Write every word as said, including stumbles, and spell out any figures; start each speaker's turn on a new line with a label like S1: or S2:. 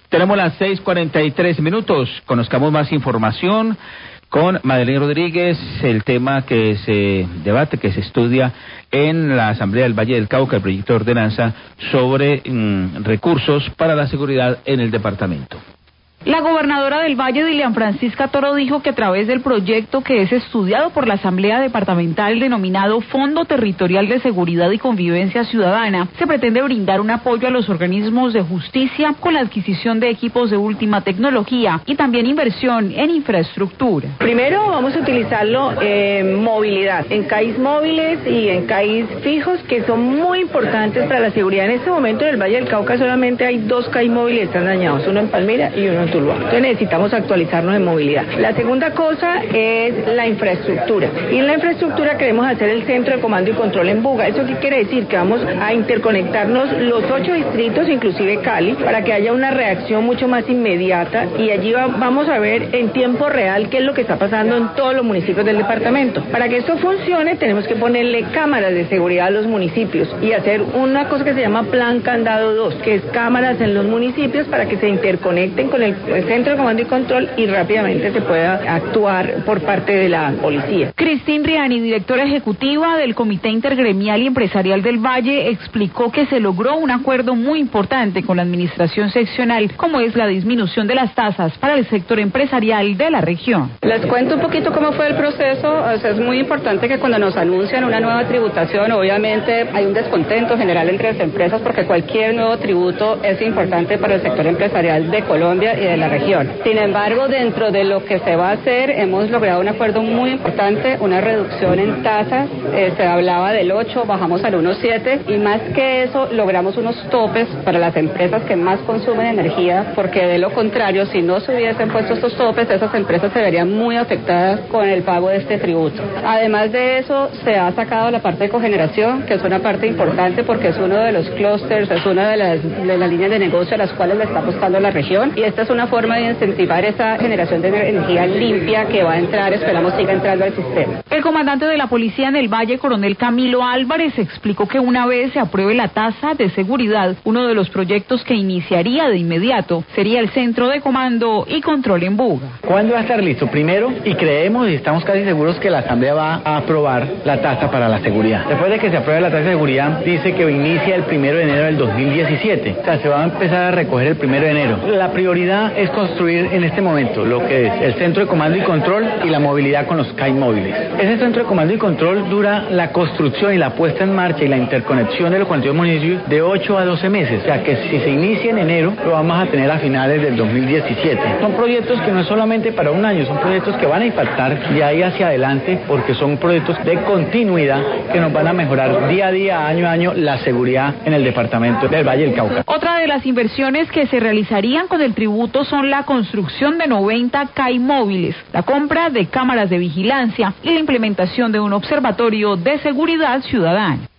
S1: Tenemos las seis cuarenta y tres minutos. Conozcamos más información con Madeleine Rodríguez, el tema que se debate, que se estudia en la Asamblea del Valle del Cauca, el proyecto de ordenanza sobre mmm, recursos para la seguridad en el departamento.
S2: La gobernadora del Valle, Dilian Francisca Toro, dijo que a través del proyecto que es estudiado por la Asamblea Departamental denominado Fondo Territorial de Seguridad y Convivencia Ciudadana, se pretende brindar un apoyo a los organismos de justicia con la adquisición de equipos de última tecnología y también inversión en infraestructura.
S3: Primero vamos a utilizarlo en movilidad, en C A Is móviles y en C A Is fijos, que son muy importantes para la seguridad. En este momento en el Valle del Cauca solamente hay dos C A I móviles que están dañados, uno en Palmira y uno en Entonces necesitamos actualizarnos en movilidad. La segunda cosa es la infraestructura. Y en la infraestructura queremos hacer el centro de comando y control en Buga. ¿Eso qué quiere decir? Que vamos a interconectarnos los ocho distritos, inclusive Cali, para que haya una reacción mucho más inmediata y allí va, vamos a ver en tiempo real qué es lo que está pasando en todos los municipios del departamento. Para que esto funcione tenemos que ponerle cámaras de seguridad a los municipios y hacer una cosa que se llama Plan Candado dos, que es cámaras en los municipios para que se interconecten con el el centro de comando y control y rápidamente se pueda actuar por parte de la policía.
S2: Cristín Riani, directora ejecutiva del Comité Intergremial y Empresarial del Valle, explicó que se logró un acuerdo muy importante con la administración seccional, como es la disminución de las tasas para el sector empresarial de la región.
S4: Les cuento un poquito cómo fue el proceso. O sea, es muy importante que cuando nos anuncian una nueva tributación, obviamente hay un descontento general entre las empresas porque cualquier nuevo tributo es importante para el sector empresarial de Colombia y de la región. Sin embargo, dentro de lo que se va a hacer, hemos logrado un acuerdo muy importante, una reducción en tasas. Eh, se hablaba del ocho, bajamos al uno punto siete y más que eso, logramos unos topes para las empresas que más consumen energía, porque de lo contrario, si no se hubiesen puesto estos topes, esas empresas se verían muy afectadas con el pago de este tributo. Además de eso, se ha sacado la parte de cogeneración, que es una parte importante porque es uno de los clústeres, es una de las, de las líneas de negocio a las cuales le está apostando la región, y esta es una forma de incentivar esa generación de energía limpia que va a entrar, esperamos siga entrando al sistema.
S2: El comandante de la policía en el Valle, coronel Camilo Álvarez, explicó que una vez se apruebe la tasa de seguridad, uno de los proyectos que iniciaría de inmediato sería el centro de comando y control en Buga.
S5: ¿Cuándo va a estar listo? Primero, y creemos y estamos casi seguros que la Asamblea va a aprobar la tasa para la seguridad. Después de que se apruebe la tasa de seguridad, dice que inicia el primero de enero del dos mil diecisiete. O sea, se va a empezar a recoger el primero de enero. La prioridad es construir en este momento lo que es el centro de comando y control y la movilidad con los C A I móviles. Ese centro de comando y control dura la construcción y la puesta en marcha y la interconexión de los cuarenta y dos municipios de ocho a doce meses. O sea que si se inicia en enero, lo vamos a tener a finales del dos mil diecisiete. Son proyectos que no es solamente para un año, son proyectos que van a impactar de ahí hacia adelante porque son proyectos de continuidad que nos van a mejorar día a día, año a año, la seguridad en el departamento del Valle del Cauca.
S2: Otra de las inversiones que se realizarían con el tributo son la construcción de noventa C A I móviles, la compra de cámaras de vigilancia y la implementación de un observatorio de seguridad ciudadana.